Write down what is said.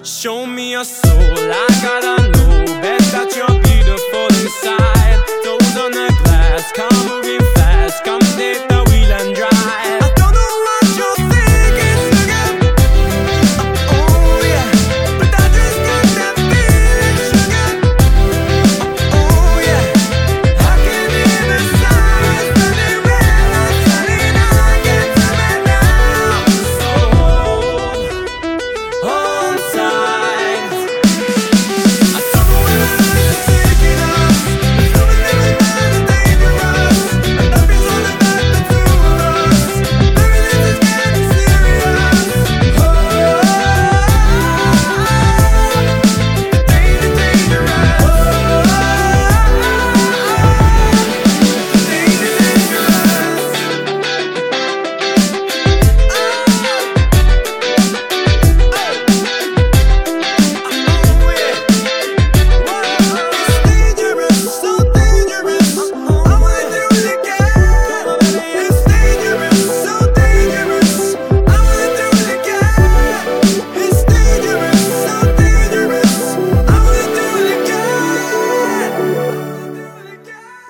Show me your soul, I gotta know. Bet that you're beautiful inside. Toes on the glass, come moving